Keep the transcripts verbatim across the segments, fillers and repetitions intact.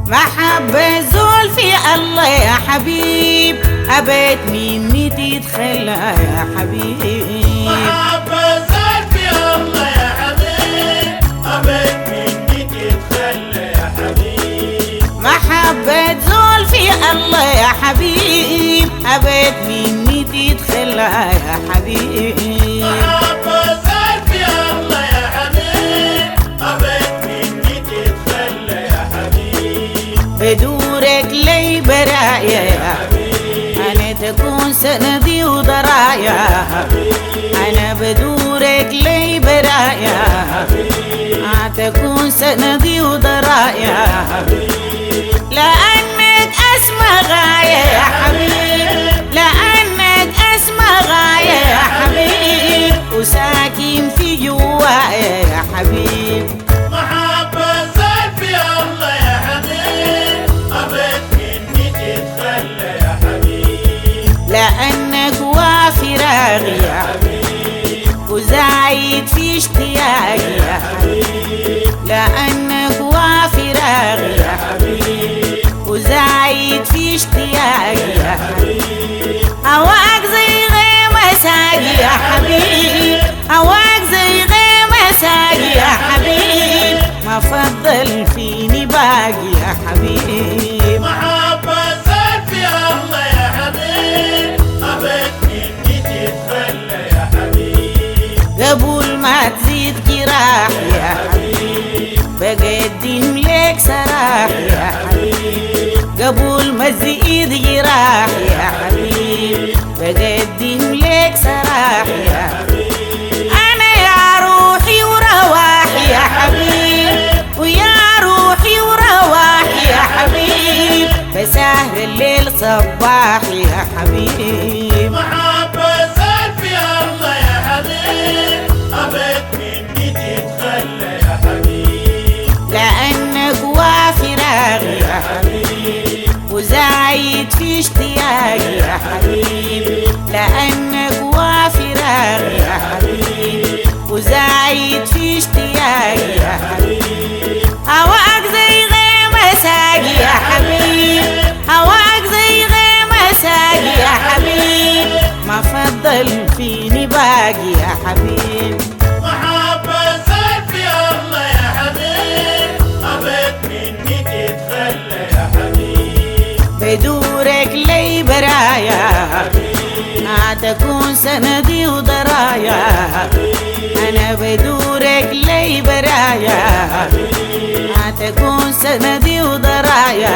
محبة زلفي الله يا حبيب، أبيت مني تتخلى يا حبيب. محبة زلفي الله يا حبيب، أبيت مني تتخلى يا حبيب. محبة زلفي الله يا حبيب، أبيت مني تتخلى يا حبيب. محبة زلفي الله يا حبيب، أبيت مني تتخلى يا حبيب. بدورك لي برايا يا حبيب، أنا تكون سندي وضرايا. أنا بدورك لي برايا، تكون سندي وضرايا. لأنك أسمى غاية يا حبيب، لأنك أسمى غاية يا حبيب، وساكن في جوايا يا حبيب. محبة زلفي الله يا حبيب، أبيت مني تتخلى يا حبيب. لأنك وافي راغي يا حبيب، وزايد في اشتياقي يا حبيب. لأنك وافي راغي يا حبيب، وزايد في اشتياقي يا حبيب. هواك زي غيمة ساقي يا حبيب، هواك زي غيمة ساقي يا حبيب، ما فضل فيني باقي يا حبيب. محبة زلفي الله يا حبيب، أبيت مني تتخلى يا حبيب. قبل ما تزيد جراحي يا حبيب، بقدم لك سراحي يا حبيب. قبل ما تزيد جراحي يا حبيب، بقدم لك سراحي يا حبيب. أنا يا روحي ورواحي يا حبيب، ويا روحي ورواحي يا حبيب، بسهر الليل صباحي يا حبيب. محبة زلفي الله يا حبيب، أبيت مني تتخلى يا حبيب. لأنك وافي راغي يا حبيب، وزايد في اشتياقي يا حبيب. لأنك وافي راغي يا حبيب، وزايد في اشتياقي يا حبيب. هواك زي غيمة ساقي يا حبيب، هواك زي غيمة ساقي يا حبيب، ما فضل فيني باقي يا حبيب. محبة زلفي الله يا حبيب، أبيت مني تتخلى يا حبيب. بدورك لي برايا، تكون سندي وضرايا. أنا بدورك لي برايا، تكون سندي وضرايا.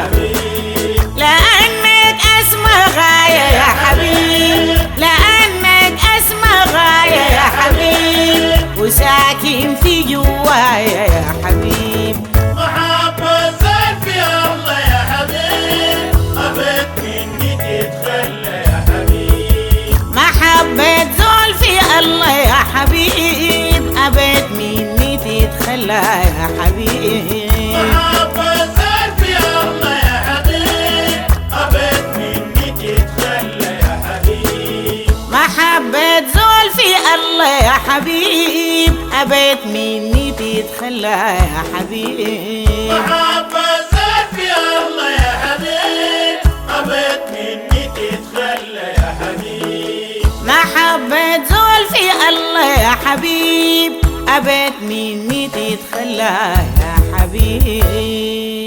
لأنك أسمى غاية يا حبيب، لأنك أسمى غاية يا حبيب، وساكن في جوايا يا حبيب. محبة زلفي الله يا حبيب، أبيت مني تتخلى يا حبيب. محبة زلفي الله يا حبيب، أبيت مني تتخلى يا حبيب. محبة زلفي الله يا حبيب، أبيت مني تتخلى يا حبيب. محبة زلفي الله يا حبيب، أبيت مني تتخلى يا حبيب. محبة زلفي الله يا حبيب، أبيت مني تتخلى يا حبيب. محبة زلفي الله يا حبيب، أبيت مني تتخلى يا حبيب.